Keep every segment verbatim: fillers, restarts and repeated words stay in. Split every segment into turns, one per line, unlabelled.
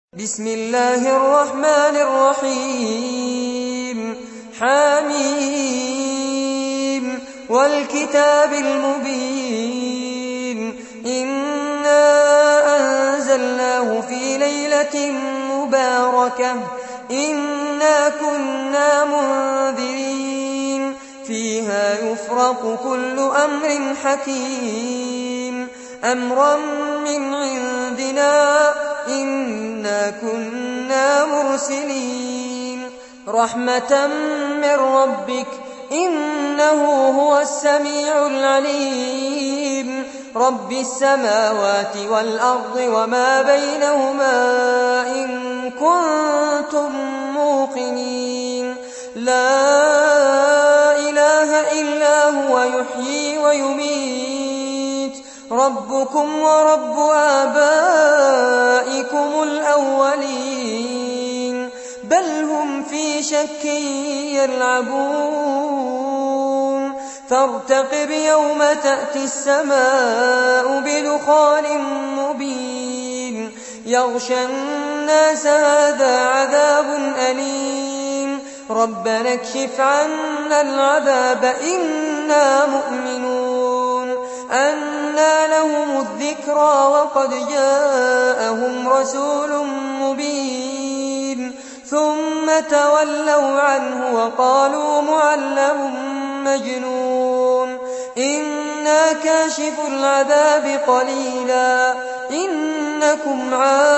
بسم الله الرحمن الرحيم حميم والكتاب المبين إنا أنزلناه في ليلة مباركة إنا كنا منذرين فيها يفرق كل أمر حكيم أمرا من عندنا إنا كنا مرسلين رحمة من ربك إنه هو السميع العليم رب السماوات والأرض وما بينهما إن كنتم موقنين لا إله إلا هو يحيي ويميت ربكم ورب آبائكم الأولين بل هم في شك يلعبون فارتقب يوم تأتي السماء بدخان مبين يغشى الناس هذا عذاب أليم ربنا اكشف عنا العذاب إنا مؤمنون أنى لهم الذكرى وقد جاءهم رسول مبين ثم تولوا عنه وقالوا معلم مجنون إنا كاشف العذاب قليلا إنكم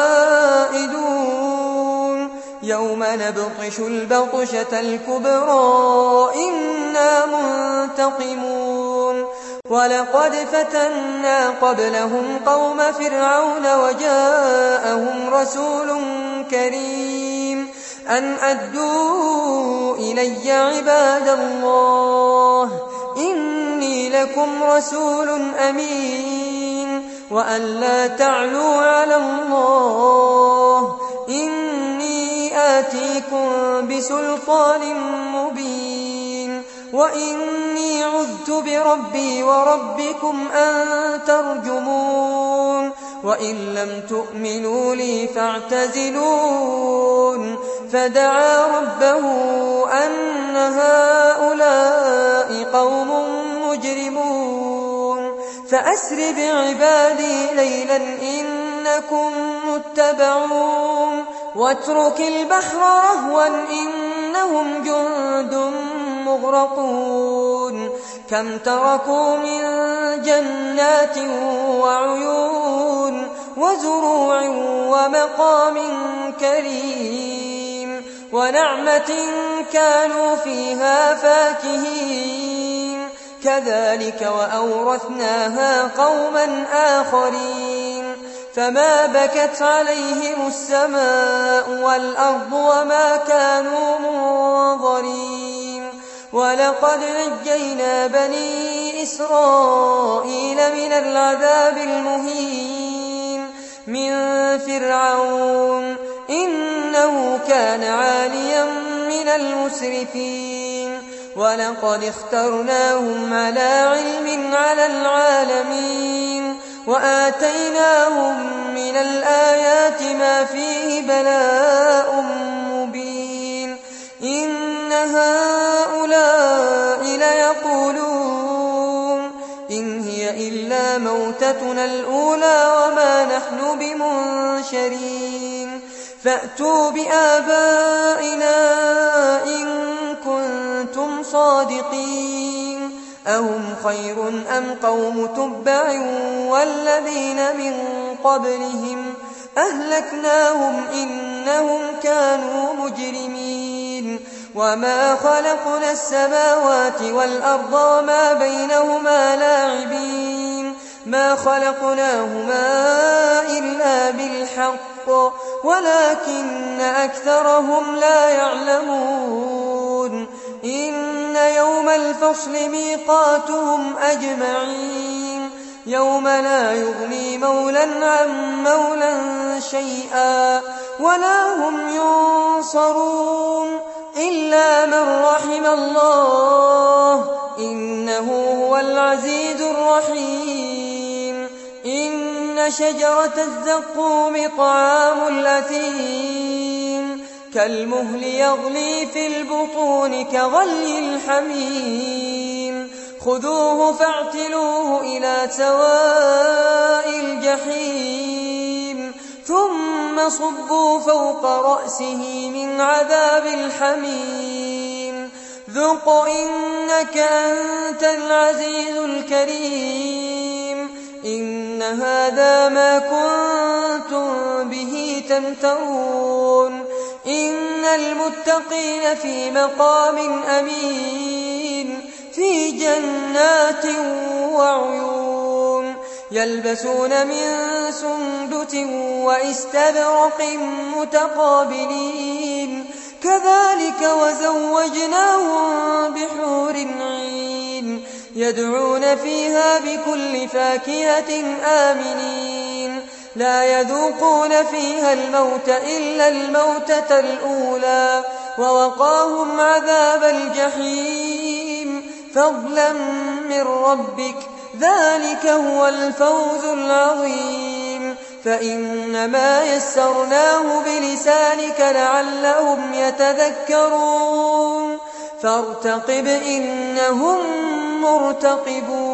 عائدون يوم نبطش البطشة الكبرى إنا منتقمون ولقد فتنا قبلهم قوم فرعون وجاءهم رسول كريم أن أدوا إلي عباد الله إني لكم رسول أمين وأن لا تعلوا على الله إني آتيكم بسلطان مبين وإني عذت بربي وربكم أن ترجمون وإن لم تؤمنوا لي فاعتزلون فدعا ربه أن هؤلاء قوم مجرمون فأسر بعبادي ليلا إنكم متبعون واترك البحر رهوا إنهم جند مغرقون كم تركوا من جنات وعيون وزروع ومقام كريم ونعمة كانوا فيها فاكهين كذلك وأورثناها قوما آخرين فما بكت عليهم السماء والأرض وما كانوا منظرين ولقد نجينا بني إسرائيل من العذاب المهين من فرعون إنه كان عاليا من المسرفين ولقد اخترناهم على علم على العالمين وآتيناهم من الآيات ما فيه بلاء مبين إن هؤلاء ليقولون إن هي إلا موتتنا الأولى وما نحن بمنشرين فأتوا بآبائنا إن كنتم صادقين أهم خير أم قوم تبع والذين من قبلهم أهلكناهم إنهم كانوا مجرمين وما خلقنا السماوات والأرض وما بينهما لاعبين ما خلقناهما إلا بالحق ولكن أكثرهم لا يعلمون إن يوم الفصل ميقاتهم أجمعين يوم لا يغني مولا عن مولا شيئا ولا هم ينصرون إلا من رحم الله إنه هو العزيز الرحيم إن شجرة الزقوم طعام الأثيم كالمهل يغلي في البطون كغلي الحميم خذوه فاعتلوه إلى سواء الجحيم ثم صبوا فوق رأسه من عذاب الحميم ذق إنك أنت العزيز الكريم إن هذا ما كنتم به تمترون إن المتقين في مقام أمين في جنات وعيون يلبسون من سندس وإستبرق متقابلين كذلك وزوجناهم بحور عين يدعون فيها بكل فاكهة آمنين لا يذوقون فيها الموت إلا الموتة الأولى ووقاهم عذاب الجحيم فضلا من ربك ذلك هو الفوز العظيم فإنما يسرناه بلسانك لعلهم يتذكرون فارتقب إنهم مرتقبون